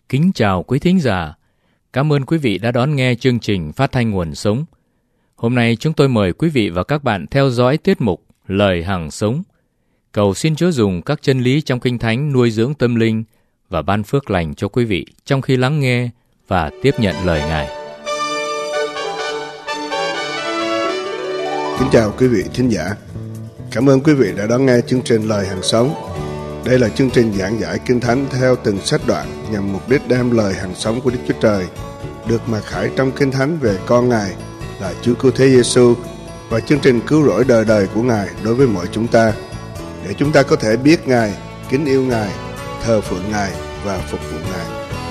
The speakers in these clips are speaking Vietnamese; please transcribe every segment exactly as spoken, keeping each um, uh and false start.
Kính chào quý thính giả. Cảm ơn quý vị đã đón nghe chương trình Phát thanh Nguồn Sống. Hôm nay chúng tôi mời quý vị và các bạn theo dõi tiết mục Lời Hằng Sống. Cầu xin Chúa dùng các chân lý trong Kinh Thánh nuôi dưỡng tâm linh và ban phước lành cho quý vị trong khi lắng nghe và tiếp nhận lời Ngài. Kính chào quý vị thính giả. Cảm ơn quý vị đã đón nghe chương trình Lời Hằng Sống. Đây là chương trình giảng giải Kinh Thánh theo từng sách đoạn nhằm mục đích đem lời hằng sống của Đức Chúa Trời được mặc khải trong Kinh Thánh về con Ngài là Chúa Cứu Thế Giêsu và chương trình cứu rỗi đời đời của Ngài đối với mọi chúng ta, để chúng ta có thể biết Ngài, kính yêu Ngài, thờ phượng Ngài và phục vụ Ngài.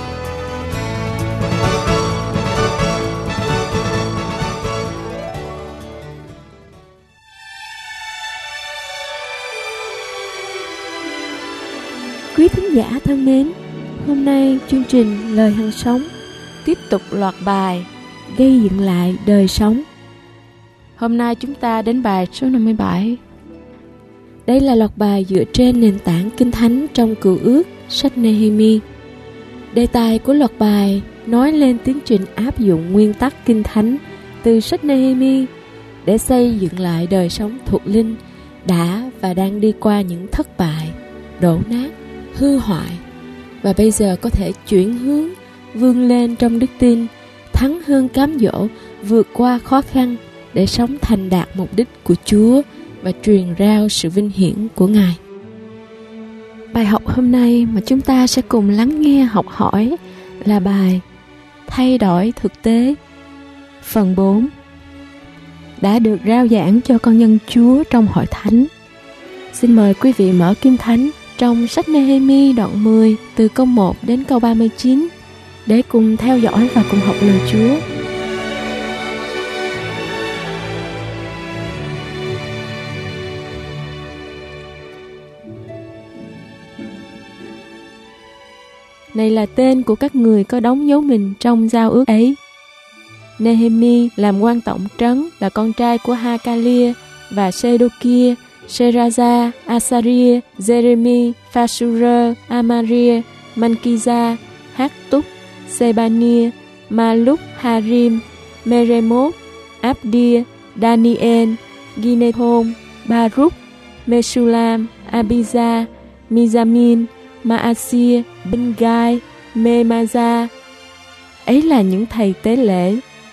Quý thính giả thân mến, hôm nay chương trình Lời Hằng Sống tiếp tục loạt bài Gây dựng lại đời sống. Hôm nay chúng ta đến bài số năm mươi bảy. Đây là loạt bài dựa trên nền tảng Kinh Thánh trong Cựu Ước, sách Nehemi. Đề tài của loạt bài nói lên tiến trình áp dụng nguyên tắc Kinh Thánh từ sách Nehemi để xây dựng lại đời sống thuộc linh đã và đang đi qua những thất bại, đổ nát, hư hoại, và bây giờ có thể chuyển hướng, vươn lên trong đức tin, thắng hơn cám dỗ, vượt qua khó khăn để sống thành đạt mục đích của Chúa và truyền rao sự vinh hiển của Ngài. Bài học hôm nay mà chúng ta sẽ cùng lắng nghe học hỏi là bài Thay đổi thực tế, phần bốn, đã được rao giảng cho con dân Chúa trong hội thánh. Xin mời quý vị mở Kinh Thánh trong sách Nehemi đoạn mười từ câu một đến câu ba mươi chín để cùng theo dõi và cùng học lời Chúa. Này là tên của các người có đóng dấu mình trong giao ước ấy. Nehemi làm quan tổng trấn, là con trai của Hakalia và Sedokia, Seraza, Asaria, Jeremi, Phasura, Amaria, Mankiza, Haktub, Sebania, Maluk, Harim, Meremot, Abdia, Daniel, Ginethon, Baruch, Meshulam, Abiza, Mizamin, Maasia, Bengai, Memaza. Ấy là những thầy tế lễ.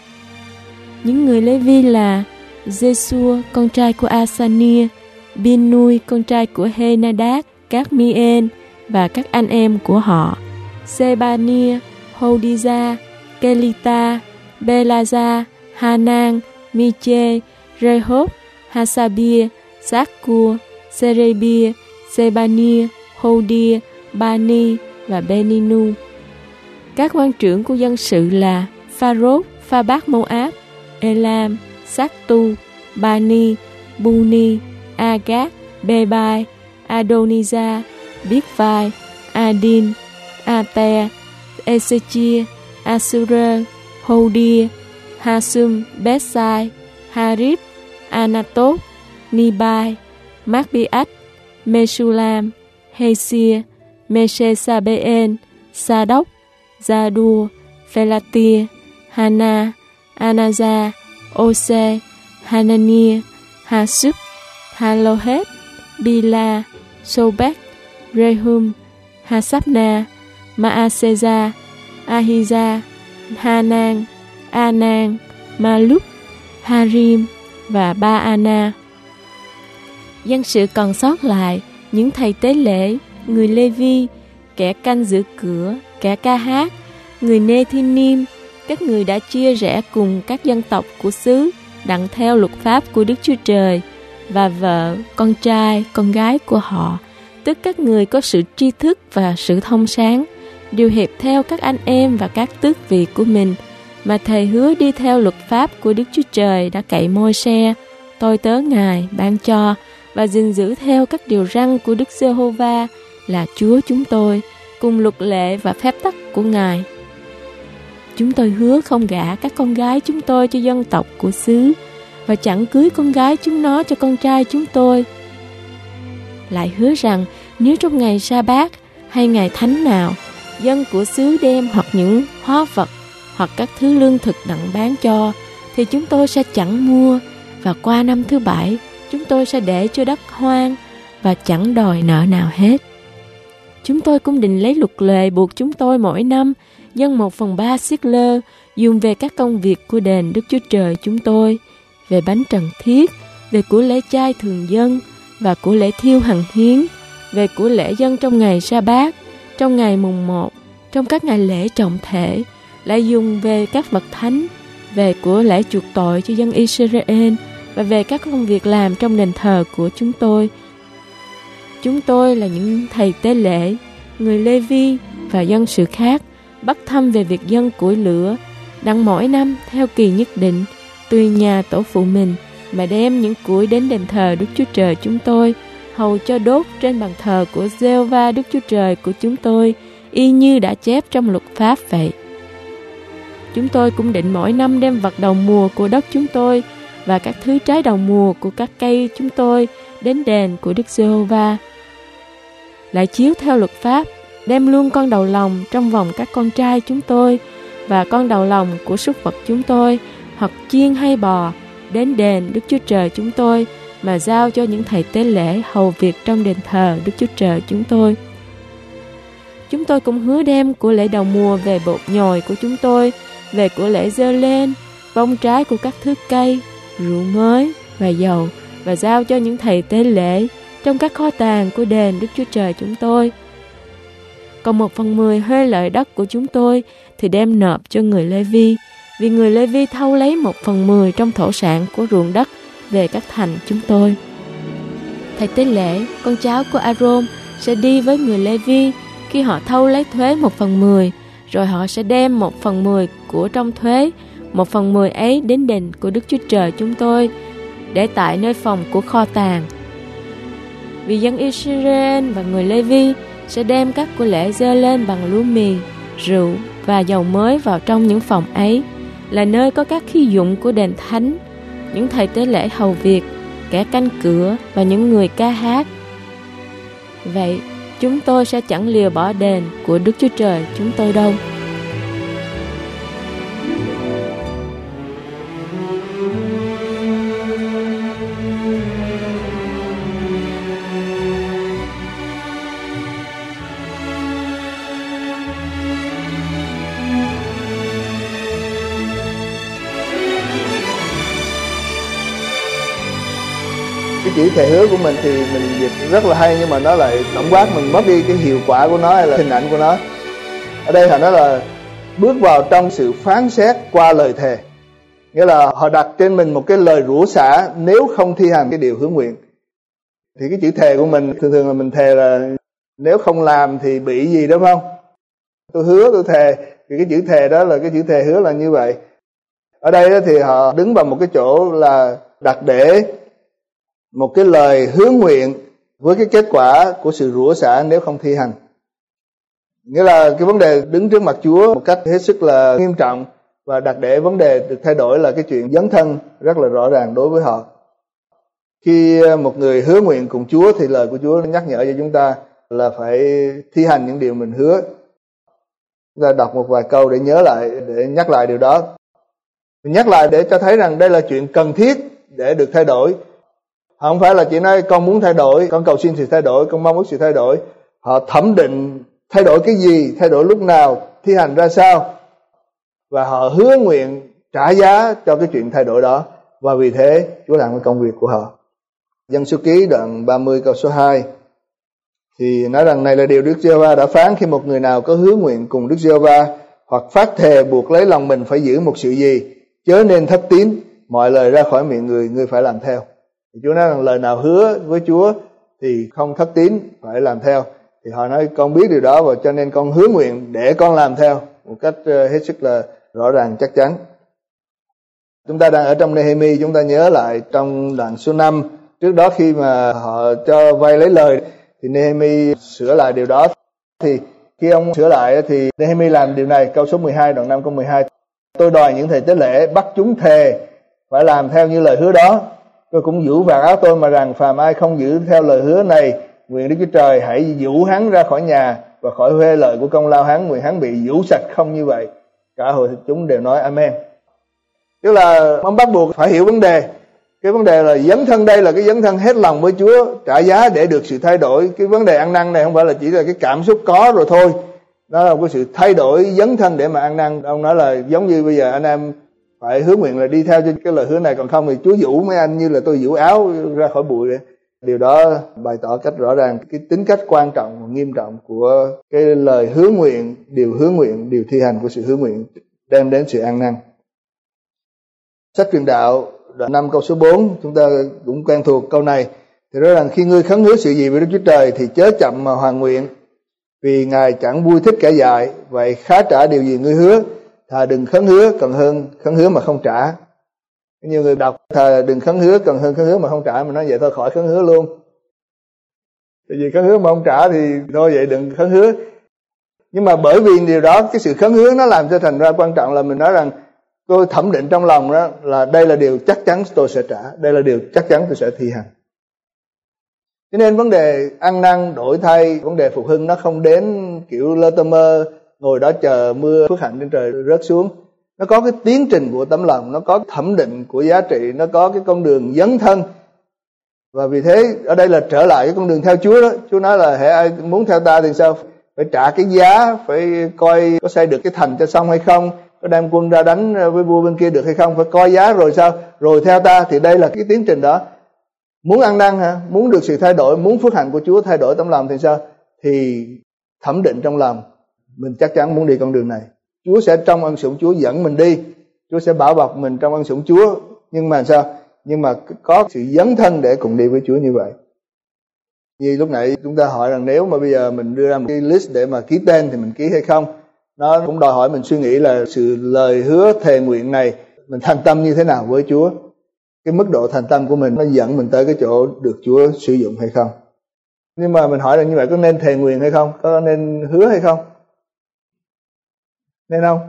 Những người Lê-vi là Giê-xua, con trai của Asania, Bin-nui, con trai của Henadad, các Mien và các anh em của họ, Sebania, Hodiza, Kelita, Belaza, Hanan, Miche, Rehob, Hasabia, Sakkur, Serebia, Sebania, Hodia, Bani và Beninu. Các quan trưởng của dân sự là Pharod, Pha-bác Moab, Elam, Saktu, Bani, Buni, Agat, Bebai, Adoniza, Bigvai, Adin, Ate, Ezechia, Asura, Hodia, Hasum, Bethsai, Harib, Anatot, Nibai, Magbiat, Meshulam, Hesia, Mesesabeen, Sadok, Zadua, Phelatia, Hana, Anaza, Ose, Hanania, Hasub, Halohet, Bila, Sobek, Rehum, Hasabna, Maaseza, Ahiza, Hanan, Anan, Maluk, Harim và Baana. Dân sự còn sót lại những thầy tế lễ, người Lê-vi, kẻ canh giữ cửa, kẻ ca hát, người Nê-thi-nim, các người đã chia rẽ cùng các dân tộc của xứ đặng theo luật pháp của Đức Chúa Trời, và vợ, con trai, con gái của họ, tức các người có sự tri thức và sự thông sáng, đều hiệp theo các anh em và các tước vị của mình, mà thầy hứa đi theo luật pháp của Đức Chúa Trời đã cậy Môi-se, tôi tớ Ngài ban cho, và gìn giữ theo các điều răn của Đức Giê-hô-va là Chúa chúng tôi, cùng luật lệ và phép tắc của Ngài. Chúng tôi hứa không gả các con gái chúng tôi cho dân tộc của xứ, và chẳng cưới con gái chúng nó cho con trai chúng tôi. Lại hứa rằng nếu trong ngày sa bát hay ngày thánh nào, dân của xứ đem hoặc những hóa vật hoặc các thứ lương thực đặng bán cho, thì chúng tôi sẽ chẳng mua, và qua năm thứ bảy chúng tôi sẽ để cho đất hoang và chẳng đòi nợ nào hết. Chúng tôi cũng định lấy luật lệ buộc chúng tôi mỗi năm dâng một phần ba siết lơ dùng về các công việc của đền Đức Chúa Trời chúng tôi, về bánh trần thiết, về của lễ chay thường dân và của lễ thiêu hằng hiến, về của lễ dân trong ngày sa bát, trong ngày mùng một, trong các ngày lễ trọng thể, lại dùng về các vật thánh, về của lễ chuộc tội cho dân Israel và về các công việc làm trong đền thờ của chúng tôi. Chúng tôi là những thầy tế lễ, người Lê Vi và dân sự khác bắt thăm về việc dâng củi lửa, đặng mỗi năm theo kỳ nhất định, tùy nhà tổ phụ mình mà đem những củi đến đền thờ Đức Chúa Trời chúng tôi, hầu cho đốt trên bàn thờ của Giê-hô-va Đức Chúa Trời của chúng tôi, y như đã chép trong luật pháp vậy. Chúng tôi cũng định mỗi năm đem vật đầu mùa của đất chúng tôi và các thứ trái đầu mùa của các cây chúng tôi đến đền của Đức Giê-hô-va. Lại chiếu theo luật pháp, đem luôn con đầu lòng trong vòng các con trai chúng tôi và con đầu lòng của súc vật chúng tôi, hoặc chiên hay bò, đến đền Đức Chúa Trời chúng tôi, mà giao cho những thầy tế lễ hầu việc trong đền thờ Đức Chúa Trời chúng tôi. Chúng tôi cũng hứa đem của lễ đầu mùa về bột nhồi của chúng tôi, về của lễ dơ lên, bông trái của các thứ cây, rượu mới và dầu, và giao cho những thầy tế lễ trong các kho tàng của đền Đức Chúa Trời chúng tôi. Còn một phần mười hơi lợi đất của chúng tôi thì đem nộp cho người Lê Vi, vì người Lê Vi thâu lấy một phần mười trong thổ sản của ruộng đất về các thành chúng tôi. Thầy tế lễ, con cháu của A-rôn, sẽ đi với người Lê Vi khi họ thâu lấy thuế một phần mười, rồi họ sẽ đem một phần mười của trong thuế, một phần mười ấy đến đền của Đức Chúa Trời chúng tôi, để tại nơi phòng của kho tàng. Vì dân Israel và người Lê Vi sẽ đem các của lễ dơ lên bằng lúa mì, rượu và dầu mới vào trong những phòng ấy, là nơi có các khí dụng của đền thánh, những thầy tế lễ hầu việc, kẻ canh cửa và những người ca hát. Vậy chúng tôi sẽ chẳng lìa bỏ đền của Đức Chúa Trời chúng tôi đâu. Cái chữ thề hứa của mình thì mình dịch rất là hay, nhưng mà nó lại tổng quát mình mất đi cái hiệu quả của nó hay là hình ảnh của nó. Ở đây họ nói là bước vào trong sự phán xét qua lời thề, nghĩa là họ đặt trên mình một cái lời rủa xả nếu không thi hành cái điều hứa nguyện. Thì cái chữ thề của mình thường thường là mình thề là nếu không làm thì bị gì, đúng không? Tôi hứa, tôi thề, thì cái chữ thề đó là cái chữ thề hứa là như vậy. Ở đây thì họ đứng vào một cái chỗ là đặt để một cái lời hứa nguyện với cái kết quả của sự rủa xả nếu không thi hành. Nghĩa là cái vấn đề đứng trước mặt Chúa một cách hết sức là nghiêm trọng, và đặt để vấn đề được thay đổi là cái chuyện dấn thân rất là rõ ràng đối với họ. Khi một người hứa nguyện cùng Chúa thì lời của Chúa nhắc nhở cho chúng ta là phải thi hành những điều mình hứa. Chúng ta đọc một vài câu để nhớ lại, để nhắc lại điều đó. Mình nhắc lại để cho thấy rằng đây là chuyện cần thiết để được thay đổi. Không phải là chỉ nói con muốn thay đổi, con cầu xin sự thay đổi, con mong ước sự thay đổi. Họ thẩm định thay đổi cái gì, thay đổi lúc nào, thi hành ra sao, và họ hứa nguyện trả giá cho cái chuyện thay đổi đó. Và vì thế Chúa làm cái công việc của họ. Dân Số Ký đoạn ba mươi câu số hai thì nói rằng này là điều Đức Giê-hô-va đã phán: khi một người nào có hứa nguyện cùng Đức Giê-hô-va hoặc phát thề buộc lấy lòng mình phải giữ một sự gì, chớ nên thất tín, mọi lời ra khỏi miệng người, người phải làm theo. Thì Chúa nói rằng lời nào hứa với Chúa thì không thất tín, phải làm theo. Thì họ nói con biết điều đó, và cho nên con hứa nguyện để con làm theo một cách hết sức là rõ ràng chắc chắn. Chúng ta đang ở trong Nê-hê-mi, chúng ta nhớ lại trong đoạn số năm, trước đó khi mà họ cho vay lấy lời thì Nê-hê-mi sửa lại điều đó. Thì khi ông sửa lại thì Nê-hê-mi làm điều này, câu số mười hai, đoạn năm câu mười hai: tôi đòi những thầy tế lễ bắt chúng thề phải làm theo như lời hứa đó. Tôi cũng dụ vạt áo tôi mà rằng phàm ai không giữ theo lời hứa này, nguyện Đức Chúa Trời hãy dụ hắn ra khỏi nhà và khỏi huê lợi của công lao hắn, nguyện hắn bị vũ sạch không như vậy. Cả hội chúng đều nói amen. Tức là ông bắt buộc phải hiểu vấn đề. Cái vấn đề là dấn thân đây là cái dấn thân hết lòng với Chúa, trả giá để được sự thay đổi. Cái vấn đề ăn năn này không phải là chỉ là cái cảm xúc có rồi thôi. Đó là một cái sự thay đổi dấn thân để mà ăn năn. Ông nói là giống như bây giờ anh em phải hứa nguyện là đi theo cho cái lời hứa này, còn không thì Chúa giũ mấy anh như là tôi giũ áo ra khỏi bụi vậy. Điều đó bày tỏ cách rõ ràng cái tính cách quan trọng và nghiêm trọng của cái lời hứa nguyện, điều hứa nguyện, điều thi hành của sự hứa nguyện đem đến sự ăn năn. Sách Truyền Đạo đoạn năm câu số bốn, chúng ta cũng quen thuộc câu này. Thì nói rằng khi ngươi khấn hứa sự gì với Đức Chúa Trời thì chớ chậm mà hoàn nguyện, vì Ngài chẳng vui thích kẻ dại. Vậy khá trả điều gì ngươi hứa, thà đừng khấn hứa còn hơn khấn hứa mà không trả. Nhiều người đọc thà đừng khấn hứa còn hơn khấn hứa mà không trả, mà nói vậy thôi khỏi khấn hứa luôn. Tại vì khấn hứa mà không trả thì thôi vậy đừng khấn hứa. Nhưng mà bởi vì điều đó, cái sự khấn hứa nó làm cho thành ra quan trọng là mình nói rằng tôi thẩm định trong lòng đó là đây là điều chắc chắn tôi sẽ trả, đây là điều chắc chắn tôi sẽ thi hành. Cho nên vấn đề ăn năn đổi thay, vấn đề phục hưng nó không đến kiểu lơ tơ mơ ngồi đó chờ mưa phước hạnh trên trời rớt xuống. Nó có cái tiến trình của tấm lòng, nó có thẩm định của giá trị, nó có cái con đường dấn thân. Và vì thế ở đây là trở lại cái con đường theo Chúa đó. Chúa nói là hễ ai muốn theo ta thì sao? Phải trả cái giá, phải coi có xây được cái thành cho xong hay không, có đem quân ra đánh với vua bên kia được hay không, phải coi giá rồi sao? Rồi theo ta. Thì đây là cái tiến trình đó. Muốn ăn năn hả? Muốn được sự thay đổi, muốn phước hạnh của Chúa thay đổi tấm lòng thì sao? Thì thẩm định trong lòng, mình chắc chắn muốn đi con đường này. Chúa sẽ trong ân sủng Chúa dẫn mình đi, Chúa sẽ bảo bọc mình trong ân sủng Chúa. Nhưng mà sao? Nhưng mà có sự dấn thân để cùng đi với Chúa như vậy. Như lúc nãy chúng ta hỏi rằng nếu mà bây giờ mình đưa ra một cái list để mà ký tên thì mình ký hay không? Nó cũng đòi hỏi mình suy nghĩ là sự lời hứa thề nguyện này mình thành tâm như thế nào với Chúa. Cái mức độ thành tâm của mình nó dẫn mình tới cái chỗ được Chúa sử dụng hay không. Nhưng mà mình hỏi là như vậy có nên thề nguyện hay không? Có nên hứa hay không? Nên không?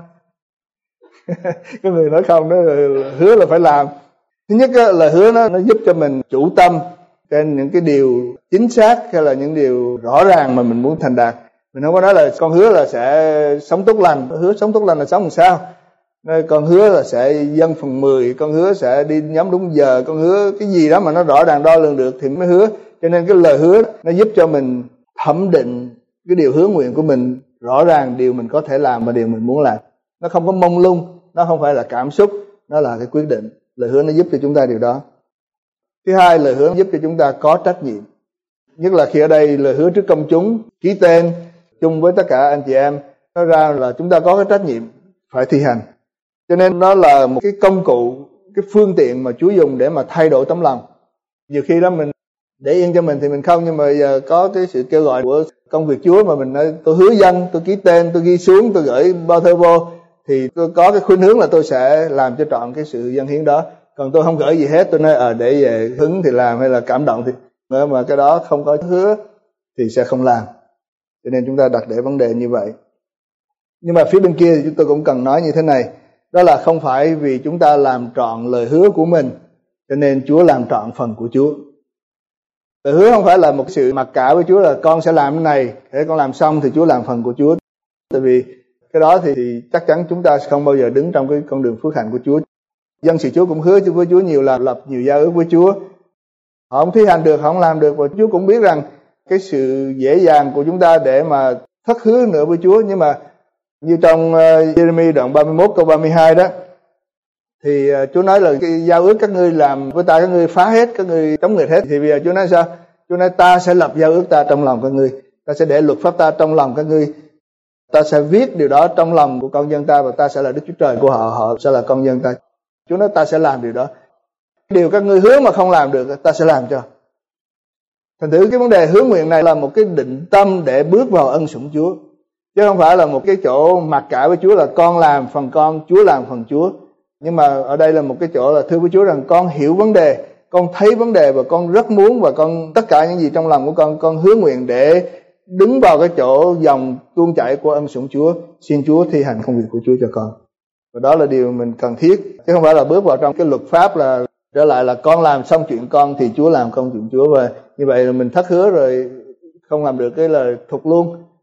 Có người nói không, đó là hứa là phải làm. Thứ nhất là hứa nó, nó giúp cho mình chủ tâm trên những cái điều chính xác hay là những điều rõ ràng mà mình muốn thành đạt. Mình không có nói là con hứa là sẽ sống tốt lành, hứa sống tốt lành là sống làm sao? Con hứa là sẽ dâng phần mười, con hứa sẽ đi nhóm đúng giờ, con hứa cái gì đó mà nó rõ ràng đo lường được thì mới hứa. Cho nên cái lời hứa nó giúp cho mình thẩm định cái điều hứa nguyện của mình, rõ ràng điều mình có thể làm và điều mình muốn làm. Nó không có mông lung, nó không phải là cảm xúc, nó là cái quyết định. Lời hứa nó giúp cho chúng ta điều đó. Thứ hai, lời hứa giúp cho chúng ta có trách nhiệm. Nhất là khi ở đây lời hứa trước công chúng, ký tên chung với tất cả anh chị em, nói ra là chúng ta có cái trách nhiệm phải thi hành. Cho nên nó là một cái công cụ, cái phương tiện mà Chúa dùng để mà thay đổi tấm lòng. Nhiều khi đó mình để yên cho mình thì mình không, nhưng mà giờ có cái sự kêu gọi của công việc Chúa mà mình nói tôi hứa dân, tôi ký tên, tôi ghi xuống, tôi gửi bao thơ vô, thì tôi có cái khuynh hướng là tôi sẽ làm cho trọn cái sự dâng hiến đó. Còn tôi không gửi gì hết, tôi nói ờ à, để về hứng thì làm hay là cảm động thì nữa, mà cái đó không có hứa thì sẽ không làm. Cho nên chúng ta đặt để vấn đề như vậy. Nhưng mà phía bên kia thì chúng tôi cũng cần nói như thế này, đó là không phải vì chúng ta làm trọn lời hứa của mình cho nên Chúa làm trọn phần của Chúa. Lời hứa không phải là một sự mặc cả với Chúa là con sẽ làm cái này, để con làm xong thì Chúa làm phần của Chúa. Tại vì cái đó thì, thì chắc chắn chúng ta không bao giờ đứng trong cái con đường phước hạnh của Chúa. Dân sự Chúa cũng hứa với Chúa nhiều là lập nhiều giao ước với Chúa. Họ không thi hành được, họ không làm được, và Chúa cũng biết rằng cái sự dễ dàng của chúng ta để mà thất hứa nữa với Chúa. Nhưng mà như trong uh, Giê-rê-mi đoạn ba mươi mốt câu ba mươi hai đó, thì uh, Chúa nói là cái giao ước các ngươi làm với ta, các ngươi phá hết, các ngươi chống nghịch hết. Thì bây giờ Chúa nói sao? Chúa nói ta sẽ lập giao ước ta trong lòng các ngươi, ta sẽ để luật pháp ta trong lòng các ngươi, ta sẽ viết điều đó trong lòng của con dân ta, và ta sẽ là Đức Chúa Trời của họ, họ sẽ là con dân ta. Chúa nói ta sẽ làm điều đó. Điều các ngươi hứa mà không làm được, ta sẽ làm cho. Thành thử cái vấn đề hứa nguyện này là một cái định tâm để bước vào ân sủng Chúa, chứ không phải là một cái chỗ mặc cả với Chúa là con làm phần con, Chúa làm phần Chúa. Nhưng mà ở đây là một cái chỗ là thưa với Chúa rằng con hiểu vấn đề, con thấy vấn đề và con rất muốn, và con tất cả những gì trong lòng của con, con hứa nguyện để đứng vào cái chỗ dòng tuôn chảy của ân sủng Chúa. Xin Chúa thi hành công việc của Chúa cho con. Và đó là điều mình cần thiết, chứ không phải là bước vào trong cái luật pháp là trở lại là con làm xong chuyện con thì Chúa làm công chuyện Chúa, và như vậy là mình thất hứa rồi không làm được cái lời thục luôn.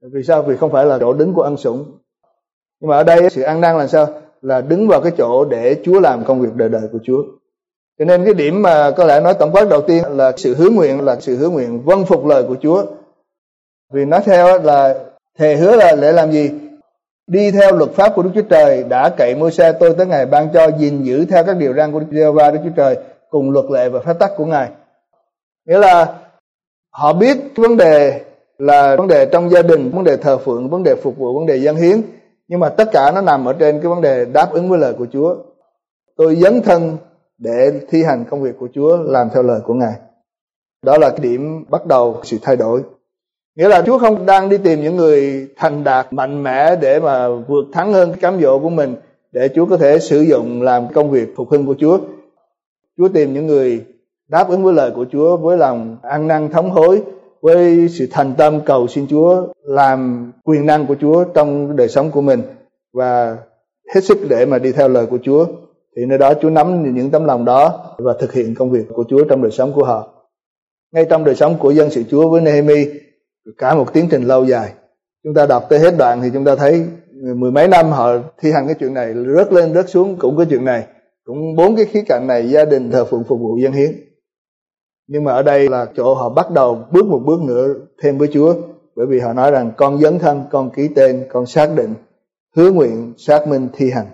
Vì sao? Vì không phải là chỗ đứng của ân sủng. Nhưng mà ở đây sự ăn năn là sao? Là đứng vào cái chỗ để Chúa làm công việc đời đời của Chúa. Cho nên cái điểm mà có lẽ nói tổng quát đầu tiên là sự hứa nguyện, là sự hứa nguyện vâng phục lời của Chúa. Vì nói theo là thề hứa là để làm gì? Đi theo luật pháp của Đức Chúa Trời, đã cậy Môi-se tôi tới ngày ban cho, gìn giữ theo các điều răn của Đức Giê-hô-va Đức Chúa Trời cùng luật lệ và phép tắc của Ngài. Nghĩa là họ biết vấn đề là vấn đề trong gia đình, vấn đề thờ phượng, vấn đề phục vụ, vấn đề dâng hiến, nhưng mà tất cả nó nằm ở trên cái vấn đề đáp ứng với lời của Chúa. Tôi dấn thân để thi hành công việc của Chúa, làm theo lời của Ngài. Đó là cái điểm bắt đầu sự thay đổi. Nghĩa là Chúa không đang đi tìm những người thành đạt, mạnh mẽ để mà vượt thắng hơn cái cám dỗ của mình, để Chúa có thể sử dụng làm công việc phục hưng của Chúa. Chúa tìm những người đáp ứng với lời của Chúa, với lòng ăn năn thống hối, với sự thành tâm cầu xin Chúa làm quyền năng của Chúa trong đời sống của mình, và hết sức để mà đi theo lời của Chúa. Thì nơi đó Chúa nắm những tấm lòng đó và thực hiện công việc của Chúa trong đời sống của họ. Ngay trong đời sống của dân sự Chúa với Nehemi, cả một tiến trình lâu dài. Chúng ta đọc tới hết đoạn thì chúng ta thấy mười mấy năm họ thi hành cái chuyện này, rớt lên rớt xuống cũng cái chuyện này, cũng bốn cái khía cạnh này: gia đình, thờ phượng, phục vụ, dâng hiến. Nhưng mà ở đây là chỗ họ bắt đầu bước một bước nữa thêm với Chúa, bởi vì họ nói rằng con dấn thân, con ký tên, con xác định, hứa nguyện, xác minh, thi hành.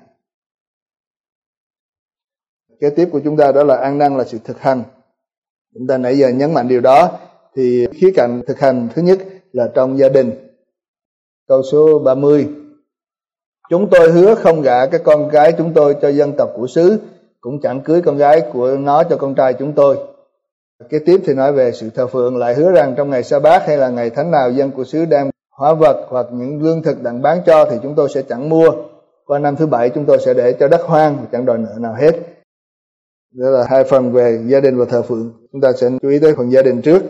Kế tiếp của chúng ta đó là ăn năn là sự thực hành. Chúng ta nãy giờ nhấn mạnh điều đó. Thì khía cạnh thực hành thứ nhất là trong gia đình. Câu số ba mươi: Chúng tôi hứa không gả cái con gái chúng tôi cho dân tộc của xứ, cũng chẳng cưới con gái của nó cho con trai chúng tôi. Kế tiếp thì nói về sự thờ phượng, lại hứa rằng trong ngày Sa-bát hay là ngày thánh nào dân của xứ đem hóa vật hoặc những lương thực đặng bán cho thì chúng tôi sẽ chẳng mua. Qua năm thứ bảy chúng tôi sẽ để cho đất hoang và chẳng đòi nợ nào hết. Đó là hai phần về gia đình và thờ phượng. Chúng ta sẽ chú ý tới phần gia đình trước.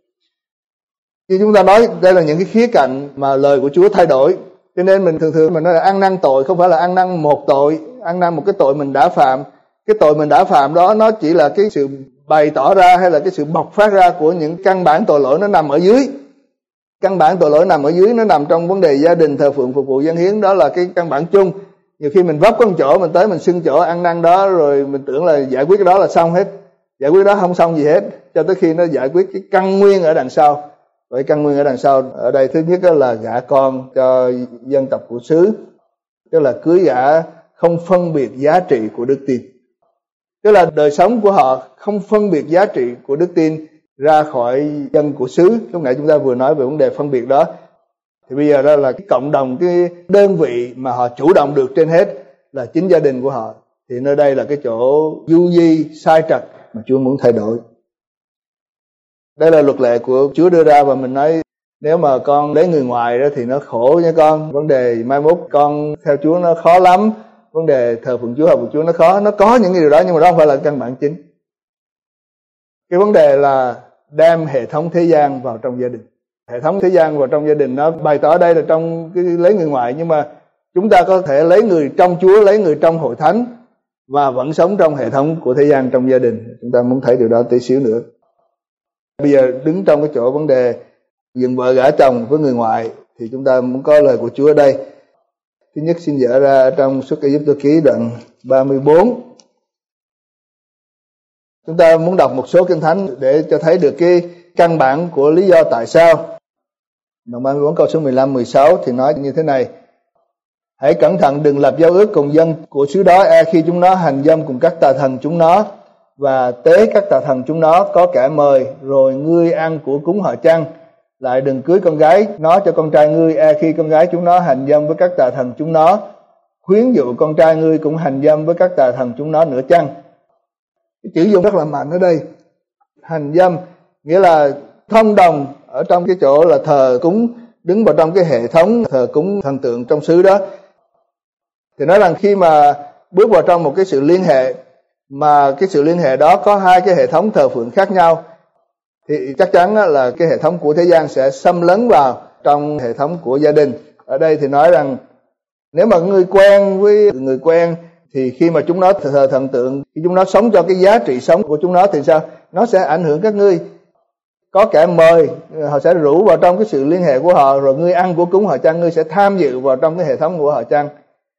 Khi chúng ta nói đây là những cái khía cạnh mà lời của Chúa thay đổi, cho nên mình thường thường mình nói là ăn năn tội, không phải là ăn năn một tội, ăn năn một cái tội mình đã phạm. Cái tội mình đã phạm đó nó chỉ là cái sự bày tỏ ra hay là cái sự bộc phát ra của những căn bản tội lỗi nó nằm ở dưới. Căn bản tội lỗi nằm ở dưới, nó nằm trong vấn đề gia đình, thờ phượng, phục vụ, dâng hiến. Đó là cái căn bản chung. Nhiều khi mình vấp con chỗ, mình tới mình xưng chỗ ăn năn đó, rồi mình tưởng là giải quyết cái đó là xong hết. Giải quyết đó không xong gì hết, cho tới khi nó giải quyết cái căn nguyên ở đằng sau. Vậy căn nguyên ở đằng sau ở đây thứ nhất là gả con cho dân tộc của xứ, tức là cưới gả không phân biệt giá trị của đức tin. Tức là đời sống của họ không phân biệt giá trị của đức tin ra khỏi dân của xứ. Lúc nãy chúng ta vừa nói về vấn đề phân biệt đó. Thì bây giờ đó là cái cộng đồng, cái đơn vị mà họ chủ động được trên hết là chính gia đình của họ. Thì nơi đây là cái chỗ du di, sai trật mà Chúa muốn thay đổi. Đây là luật lệ của Chúa đưa ra, và mình nói nếu mà con lấy người ngoài đó thì nó khổ nha con. Vấn đề mai mốt con theo Chúa nó khó lắm. Vấn đề thờ phượng Chúa, học của Chúa nó khó. Nó có những cái điều đó nhưng mà đó không phải là căn bản chính. Cái vấn đề là đem hệ thống thế gian vào trong gia đình. Hệ thống thế gian vào trong gia đình nó bày tỏ đây là trong cái lấy người ngoài, nhưng mà chúng ta có thể lấy người trong Chúa, lấy người trong hội thánh và vẫn sống trong hệ thống của thế gian trong gia đình. Chúng ta muốn thấy điều đó tí xíu nữa. Bây giờ đứng trong cái chỗ vấn đề dựng vợ gả chồng với người ngoại thì chúng ta muốn có lời của Chúa ở đây. Thứ nhất xin dở ra trong Xuất Ai-cập ký đoạn ba mươi bốn. Chúng ta muốn đọc một số kinh thánh để cho thấy được cái căn bản của lý do tại sao. Đoạn ba mươi bốn câu số mười lăm mười sáu thì nói như thế này: Hãy cẩn thận đừng lập giao ước cùng dân của xứ đó, e khi chúng nó hành dâm cùng các tà thần chúng nó và tế các tà thần chúng nó có kẻ mời, rồi ngươi ăn của cúng họ chăng. Lại đừng cưới con gái nó cho con trai ngươi, e khi con gái chúng nó hành dâm với các tà thần chúng nó, khuyến dụ con trai ngươi cũng hành dâm với các tà thần chúng nó nữa chăng. Cái chữ dùng rất là mạnh ở đây. Hành dâm nghĩa là thông đồng ở trong cái chỗ là thờ cúng, đứng vào trong cái hệ thống thờ cúng thần tượng trong xứ đó. Thì nói rằng khi mà bước vào trong một cái sự liên hệ, mà cái sự liên hệ đó có hai cái hệ thống thờ phượng khác nhau, thì chắc chắn là cái hệ thống của thế gian sẽ xâm lấn vào trong hệ thống của gia đình. Ở đây thì nói rằng nếu mà người quen với người quen thì khi mà chúng nó thờ thần tượng, khi chúng nó sống cho cái giá trị sống của chúng nó thì sao? Nó sẽ ảnh hưởng các ngươi. có kẻ mời, họ sẽ rủ vào trong cái sự liên hệ của họ, rồi ngươi ăn của cúng họ chăng, ngươi sẽ tham dự vào trong cái hệ thống của họ chăng.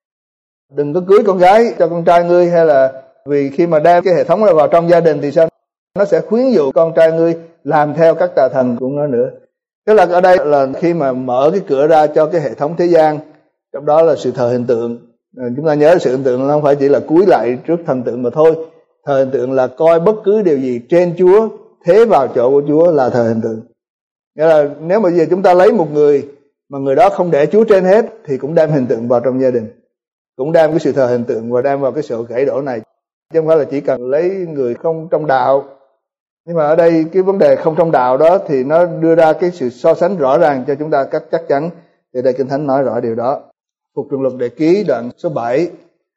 Đừng có cưới con gái cho con trai ngươi, hay là vì khi mà đem cái hệ thống này vào trong gia đình thì sao? Nó sẽ khuyến dụ con trai ngươi làm theo các tà thần của nó nữa. Tức là ở đây là khi mà mở cái cửa ra cho cái hệ thống thế gian, trong đó là sự thờ hình tượng. Chúng ta nhớ sự hình tượng nó không phải chỉ là cúi lại trước thần tượng mà thôi. Thờ hình tượng là coi bất cứ điều gì trên Chúa, thế vào chỗ của Chúa là thờ hình tượng. Nghĩa là nếu mà giờ chúng ta lấy một người mà người đó không để Chúa trên hết thì cũng đem hình tượng vào trong gia đình, cũng đem cái sự thờ hình tượng và đem vào cái sự gãy đổ này. Chứ không phải là chỉ cần lấy người không trong đạo. Nhưng mà ở đây cái vấn đề không trong đạo đó thì nó đưa ra cái sự so sánh rõ ràng cho chúng ta cách chắc chắn. Thì đây Kinh Thánh nói rõ điều đó. Phục Truyền Luật Đệ Ký đoạn số bảy.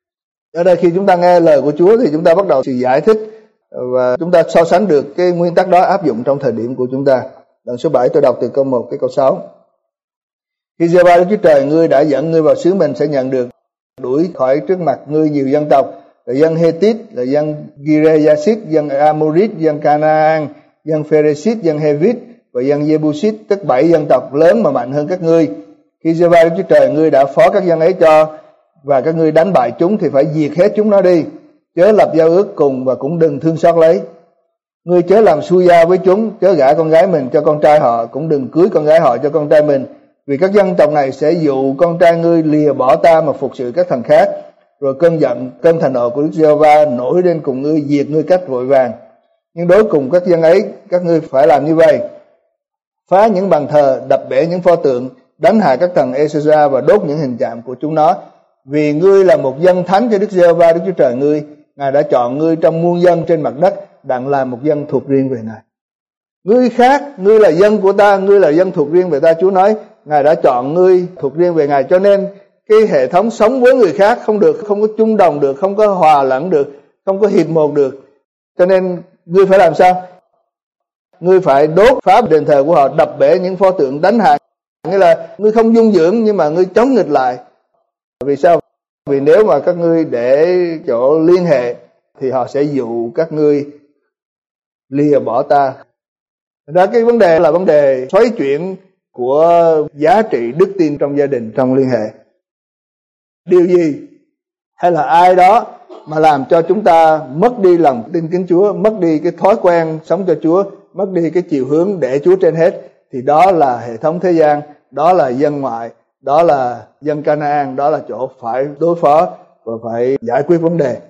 Ở đây khi chúng ta nghe lời của Chúa thì chúng ta bắt đầu sự giải thích và chúng ta so sánh được cái nguyên tắc đó áp dụng trong thời điểm của chúng ta. Đoạn số bảy tôi đọc từ câu một tới câu sáu. Khi Giê-hô-va Đức Chúa Trời ngươi đã dẫn ngươi vào xứ mình sẽ nhận được, đuổi khỏi trước mặt ngươi nhiều dân tộc, là dân Hethit, là dân Gireyasit, dân Amorit, dân Canaan, dân Pheresit, dân Hevit và dân Jebusit, tức bảy dân tộc lớn mà mạnh hơn các ngươi. Khi Giê-hô-va Đức Chúa Trời ngươi đã phó các dân ấy cho và các ngươi đánh bại chúng thì phải diệt hết chúng nó đi, chớ lập giao ước cùng và cũng đừng thương xót lấy. Ngươi chớ làm xui giao với chúng, chớ gả con gái mình cho con trai họ, cũng đừng cưới con gái họ cho con trai mình, vì các dân tộc này sẽ dụ con trai ngươi lìa bỏ ta mà phục sự các thần khác. Rồi cơn giận, cơn thành nộ của Đức Giê-hô-va nổi lên cùng ngươi, diệt ngươi cách vội vàng. Nhưng đối cùng các dân ấy, các ngươi phải làm như vậy: phá những bàn thờ, đập bể những pho tượng, đánh hạ các thần Ê-sê-ra và đốt những hình chạm của chúng nó. Vì ngươi là một dân thánh cho Đức Giê-hô-va Đức Chúa Trời ngươi, Ngài đã chọn ngươi trong muôn dân trên mặt đất, đặng làm một dân thuộc riêng về Ngài. Ngươi khác, ngươi là dân của ta, ngươi là dân thuộc riêng về ta. Chúa nói Ngài đã chọn ngươi thuộc riêng về Ngài, cho nên cái hệ thống sống với người khác không được, không có chung đồng được, không có hòa lẫn được, không có hiệp một được. Cho nên ngươi phải làm sao? Ngươi phải đốt phá đền thờ của họ, đập bể những pho tượng, đánh hạ. Nghĩa là ngươi không dung dưỡng nhưng mà ngươi chống nghịch lại. Vì sao? Vì nếu mà các ngươi để chỗ liên hệ thì họ sẽ dụ các ngươi lìa bỏ ta. Đó, cái vấn đề là vấn đề xoay chuyển của giá trị đức tin trong gia đình, trong liên hệ. Điều gì hay là ai đó mà làm cho chúng ta mất đi lòng tin kính Chúa, mất đi cái thói quen sống cho Chúa, mất đi cái chiều hướng để Chúa trên hết, thì đó là hệ thống thế gian, đó là dân ngoại, đó là dân Canaan, đó là chỗ phải đối phó và phải giải quyết vấn đề.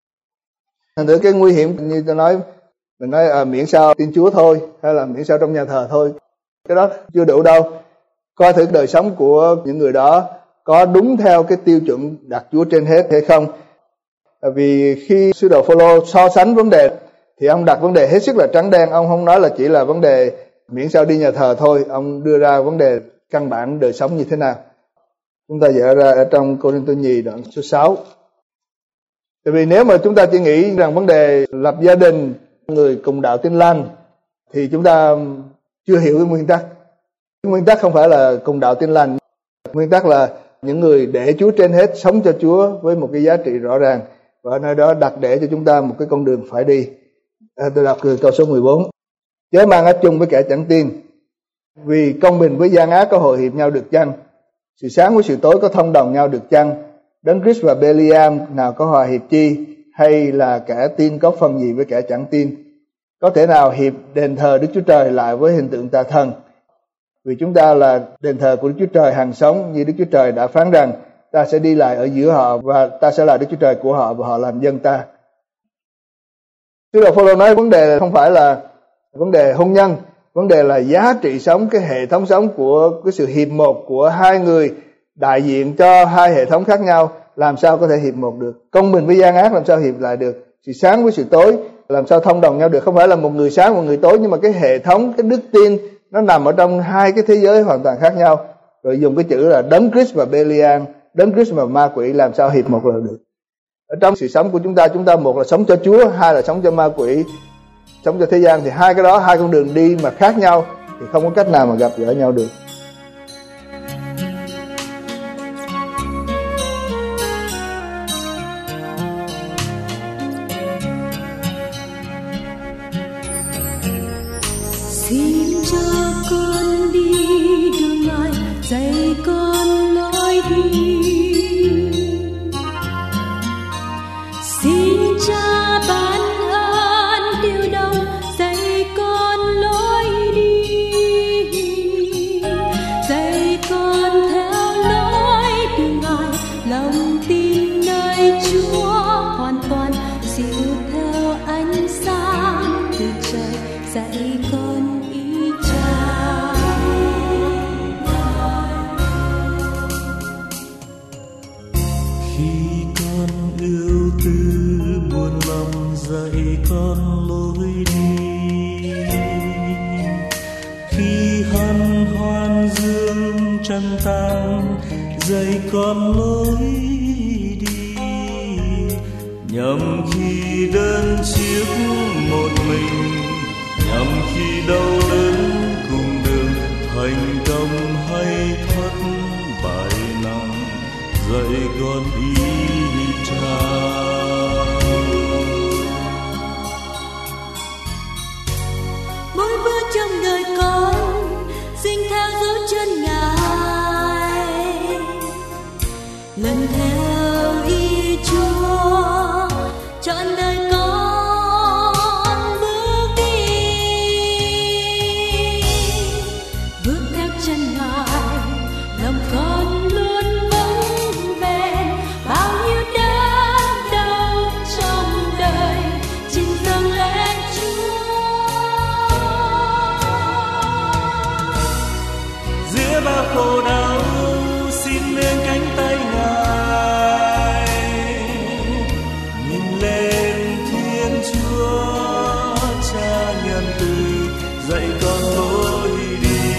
Thành thử cái nguy hiểm như tôi nói, mình nói à, miễn sao tin Chúa thôi, hay là miễn sao trong nhà thờ thôi, cái đó chưa đủ đâu. Coi thử đời sống của những người đó có đúng theo cái tiêu chuẩn đặt Chúa trên hết hay không. Vì khi sứ đồ Phô-lô so sánh vấn đề thì ông đặt vấn đề hết sức là trắng đen. Ông không nói là chỉ là vấn đề miễn sao đi nhà thờ thôi, ông đưa ra vấn đề căn bản đời sống như thế nào. Chúng ta dở ra ở trong Cô-rinh-tô nhì đoạn số sáu. Tại vì nếu mà chúng ta chỉ nghĩ rằng vấn đề lập gia đình, người cùng đạo Tin Lành thì chúng ta chưa hiểu cái nguyên tắc. Cái nguyên tắc không phải là cùng đạo Tin Lành, nguyên tắc là những người để Chúa trên hết, sống cho Chúa với một cái giá trị rõ ràng, và ở nơi đó đặt để cho chúng ta một cái con đường phải đi. À, tôi đọc từ câu số mười bốn. Chớ mang ác chung với kẻ chẳng tin, vì công bình với gian ác có hội hiệp nhau được chăng? Sự sáng với sự tối có thông đồng nhau được chăng? Đấng Christ và Beliam nào có hòa hiệp chi? Hay là kẻ tin có phần gì với kẻ chẳng tin? Có thể nào hiệp đền thờ Đức Chúa Trời lại với hình tượng tà thần? Vì chúng ta là đền thờ của Đức Chúa Trời hằng sống, như Đức Chúa Trời đã phán rằng ta sẽ đi lại ở giữa họ và ta sẽ là Đức Chúa Trời của họ và họ làm dân ta. Sứ đồ Phô-lô nói vấn đề không phải là vấn đề hôn nhân, vấn đề là giá trị sống, cái hệ thống sống của cái sự hiệp một của hai người đại diện cho hai hệ thống khác nhau, làm sao có thể hiệp một được? Công bình với gian ác làm sao hiệp lại được? Sự sáng với sự tối làm sao thông đồng nhau được? Không phải là một người sáng một người tối, nhưng mà cái hệ thống, cái đức tin nó nằm ở trong hai cái thế giới hoàn toàn khác nhau. Rồi dùng cái chữ là đấng Christ và Belial, đấng Christ và ma quỷ làm sao hiệp một lại được? Ở trong sự sống của chúng ta, chúng ta một là sống cho Chúa, hai là sống cho ma quỷ, sống cho thế gian, thì hai cái đó, hai con đường đi mà khác nhau thì không có cách nào mà gặp gỡ nhau được. See Khi con ưu tư buồn lòng dạy con lối đi, khi hân hoan dương trăng tang dạy con lối đi, nhằm khi đơn chiếc một mình, nhằm khi đau đớn cùng đường, thành công hay thất bại nặng dạy con đi cha. Mỗi bước trong đời con xin theo dấu chân Ngài, lần theo ý Chúa trọn đời con bước đi, bước theo chân Ngài lòng con luôn vững bền, bao nhiêu đớn đau trong đời xin dâng lên Chúa. Giữa bao khổ đau xin nương cánh tay Ngài, nhìn lên Thiên Chúa Cha nhân từ dạy con lối đi.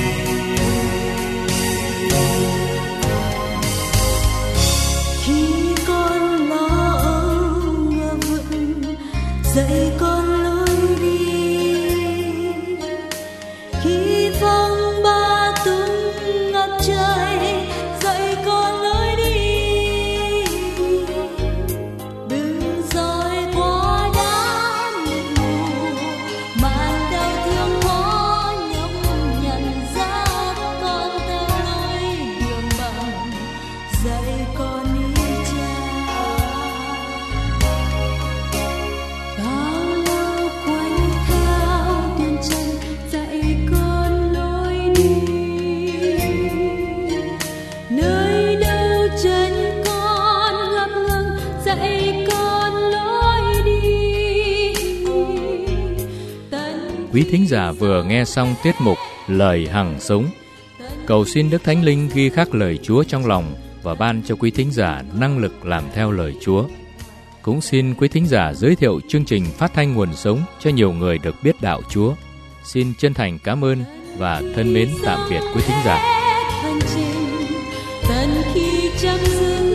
Khi con lo âu ngờ vực dạy con lối đi, khi phong ba tung ngập trời dạy con lối đi, đừng dõi qua đám mịt mù màn đau thương khó nhọc nhận ra, con theo lối đường bằng dạy con ý cha. Bao lâu quanh theo tiền trần dạy con lối đi, nơi đâu chân con ngập ngừng dạy con lối đi. Tận Quý thính giả vừa nghe xong tiết mục Lời Hằng Sống. Cầu xin Đức Thánh Linh ghi khắc lời Chúa trong lòng và ban cho quý thính giả năng lực làm theo lời Chúa. Cũng xin quý thính giả giới thiệu chương trình phát thanh nguồn sống cho nhiều người được biết đạo Chúa. Xin chân thành cảm ơn và thân mến tạm biệt quý thính giả. hành trình tận khi trăm dư